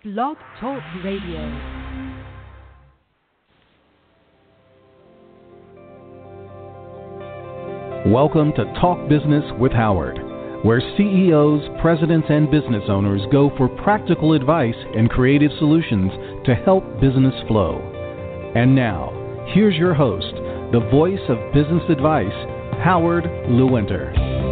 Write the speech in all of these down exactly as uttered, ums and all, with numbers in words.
Blog Talk Radio. Welcome to Talk Business with Howard, where C E Os, presidents, and business owners go for practical advice and creative solutions to help business flow. And now, here's your host, the voice of business advice, Howard Lewinter.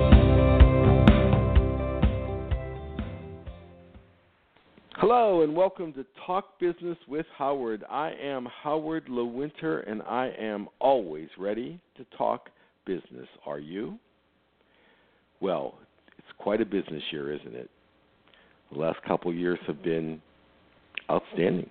Hello and welcome to Talk Business with Howard. I am Howard Lewinter and I am always ready to talk business. Are you? Well, it's quite a business year, isn't it? The last couple of years have been outstanding.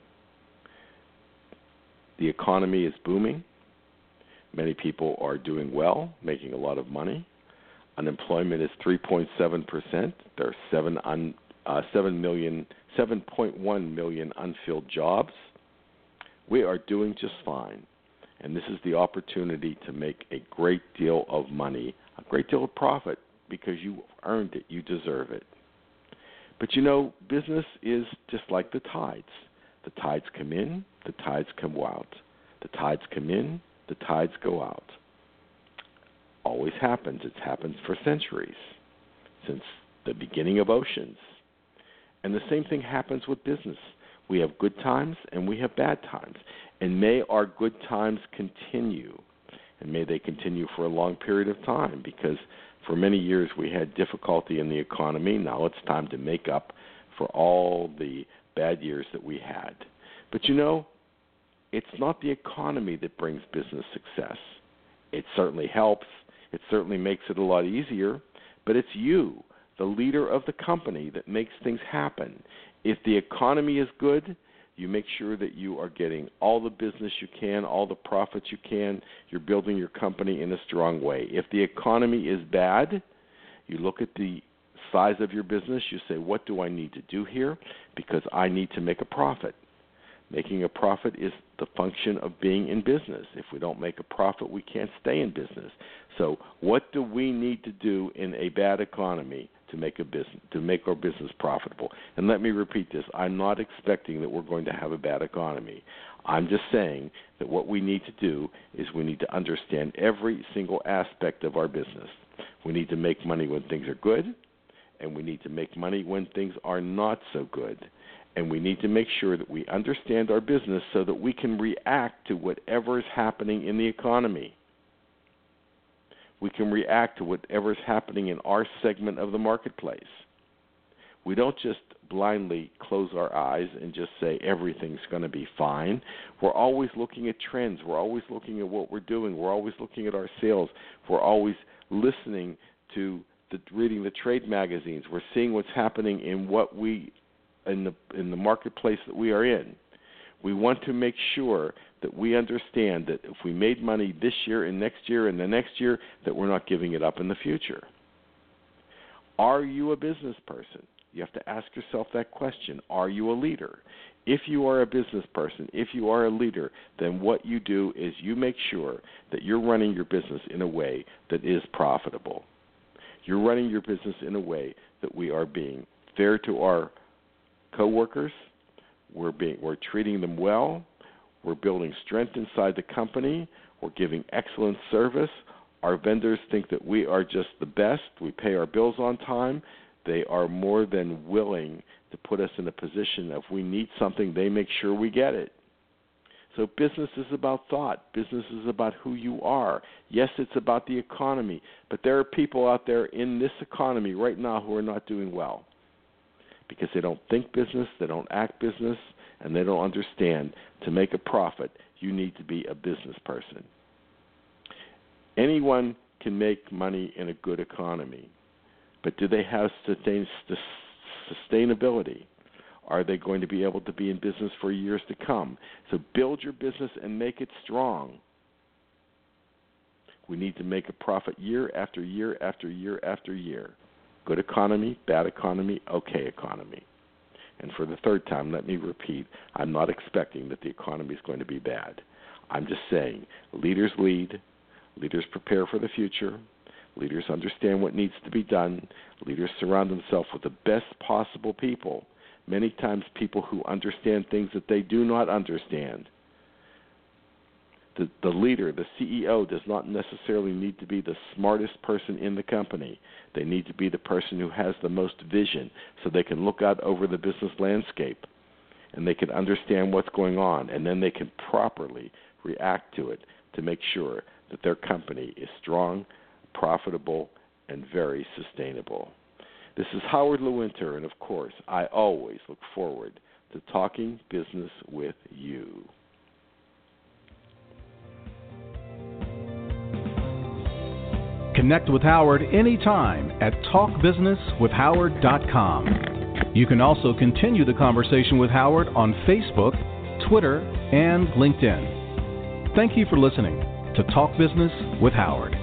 The economy is booming. Many people are doing well, making a lot of money. Unemployment is three point seven percent. There are seven un, uh, seven million, seven point one million unfilled jobs. We are doing just fine. And this is the opportunity to make a great deal of money, a great deal of profit, because you earned it, you deserve it. But you know, business is just like the tides. The tides come in, the tides come out. The tides come in, the tides go out. Always happens. It's happened for centuries, since the beginning of oceans. And the same thing happens with business. We have good times and we have bad times. And may our good times continue. And may they continue for a long period of time, because for many years we had difficulty in the economy. Now it's time to make up for all the bad years that we had. But you know, it's not the economy that brings business success. It certainly helps. It certainly makes it a lot easier. But it's you, the leader of the company, that makes things happen. If the economy is good, you make sure that you are getting all the business you can, all the profits you can. You're building your company in a strong way. If the economy is bad, you look at the size of your business. You say, what do I need to do here? Because I need to make a profit. Making a profit is the function of being in business. If we don't make a profit, we can't stay in business. So what do we need to do in a bad economy to make a business, to make our business profitable? And let me repeat this. I'm not expecting that we're going to have a bad economy. I'm just saying that what we need to do is we need to understand every single aspect of our business. We need to make money when things are good, and we need to make money when things are not so good. And we need to make sure that we understand our business so that we can react to whatever is happening in the economy. We can react to whatever is happening in our segment of the marketplace. We don't just blindly close our eyes and just say everything's going to be fine. We're always looking at trends. We're always looking at what we're doing. We're always looking at our sales. We're always listening to the, reading the trade magazines. We're seeing what's happening in what we in the in the marketplace that we are in. We want to make sure that we understand that if we made money this year and next year and the next year, that we're not giving it up in the future. Are you a business person? You have to ask yourself that question. Are you a leader? If you are a business person, if you are a leader, then what you do is you make sure that you're running your business in a way that is profitable. You're running your business in a way that we are being fair to our coworkers, we're being, we're treating them well, we're building strength inside the company, we're giving excellent service. Our vendors think that we are just the best. We pay our bills on time. They are more than willing to put us in a position that if we need something, they make sure we get it. So business is about thought. Business is about who you are. Yes, it's about the economy, but there are people out there in this economy right now who are not doing well, because they don't think business, they don't act business, and they don't understand to make a profit, you need to be a business person. Anyone can make money in a good economy, but do they have sustain, sustainability? Are they going to be able to be in business for years to come? So build your business and make it strong. We need to make a profit year after year after year after year. Good economy, bad economy, okay economy. And for the third time, let me repeat, I'm not expecting that the economy is going to be bad. I'm just saying leaders lead, leaders prepare for the future, leaders understand what needs to be done, leaders surround themselves with the best possible people many times people who understand things that they do not understand. The, the leader, the C E O, does not necessarily need to be the smartest person in the company. They need to be the person who has the most vision so they can look out over the business landscape and they can understand what's going on, and then they can properly react to it to make sure that their company is strong, profitable, and very sustainable. This is Howard Lewinter, and of course, I always look forward to talking business with you. Connect with Howard anytime at talk business with howard dot com. You can also continue the conversation with Howard on Facebook, Twitter, and LinkedIn. Thank you for listening to Talk Business with Howard.